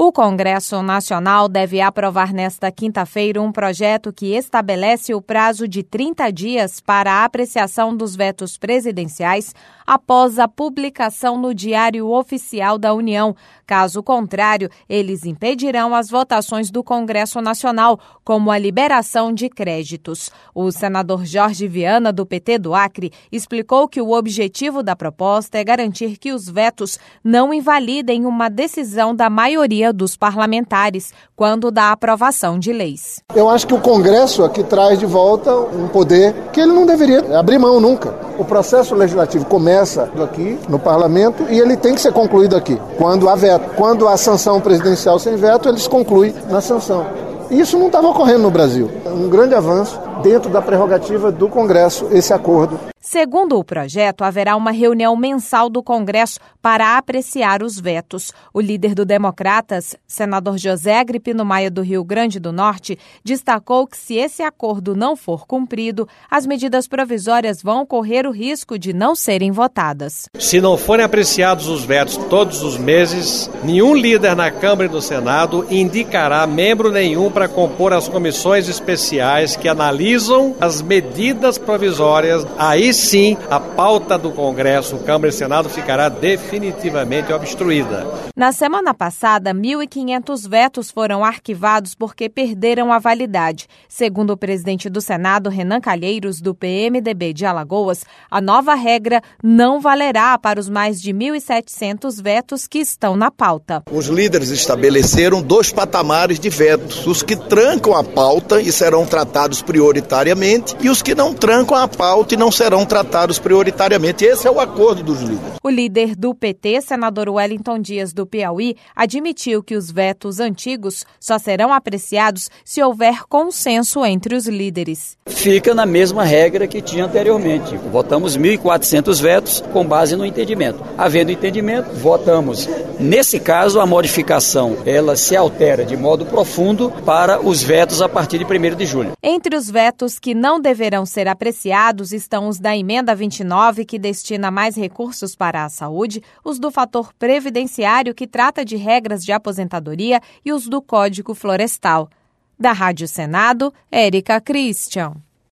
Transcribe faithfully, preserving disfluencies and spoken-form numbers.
O Congresso Nacional deve aprovar nesta quinta-feira um projeto que estabelece o prazo de trinta dias para a apreciação dos vetos presidenciais após a publicação no Diário Oficial da União. Caso contrário, eles impedirão as votações do Congresso Nacional, como a liberação de créditos. O senador Jorge Viana, do P T do Acre, explicou que o objetivo da proposta é garantir que os vetos não invalidem uma decisão da maioria dos parlamentares quando da aprovação de leis. Eu acho que o Congresso aqui traz de volta um poder que ele não deveria abrir mão nunca. O processo legislativo começa aqui no parlamento e ele tem que ser concluído aqui, quando há veto. Quando há sanção presidencial sem veto, eles concluem na sanção. Isso não estava ocorrendo no Brasil. Um grande avanço dentro da prerrogativa do Congresso, esse acordo. Segundo o projeto, haverá uma reunião mensal do Congresso para apreciar os vetos. O líder do Democratas, senador José Agripino Maia, do Rio Grande do Norte, destacou que se esse acordo não for cumprido, as medidas provisórias vão correr o risco de não serem votadas. Se não forem apreciados os vetos todos os meses, nenhum líder na Câmara e no Senado indicará membro nenhum para compor as comissões especiais que analisam as medidas provisórias. Aí sim, a pauta do Congresso, Câmara e Senado ficará definitivamente obstruída. Na semana passada, mil e quinhentos vetos foram arquivados porque perderam a validade. Segundo o presidente do Senado, Renan Calheiros, do P M D B de Alagoas, a nova regra não valerá para os mais de mil e setecentos vetos que estão na pauta. Os líderes estabeleceram dois patamares de vetos, os que trancam a pauta e serão tratados prioritariamente, e os que não trancam a pauta e não serão tratados prioritariamente. Esse é o acordo dos líderes. O líder do P T, senador Wellington Dias, do Piauí, admitiu que os vetos antigos só serão apreciados se houver consenso entre os líderes. Fica na mesma regra que tinha anteriormente. Votamos mil e quatrocentos vetos com base no entendimento. Havendo entendimento, votamos. Nesse caso, a modificação ela se altera de modo profundo para os vetos a partir de primeiro de julho. Entre os vetos que não deverão ser apreciados estão os da Emenda vinte e nove, que destina mais recursos para a saúde, os do fator previdenciário, que trata de regras de aposentadoria, e os do Código Florestal. Da Rádio Senado, Érica Christian.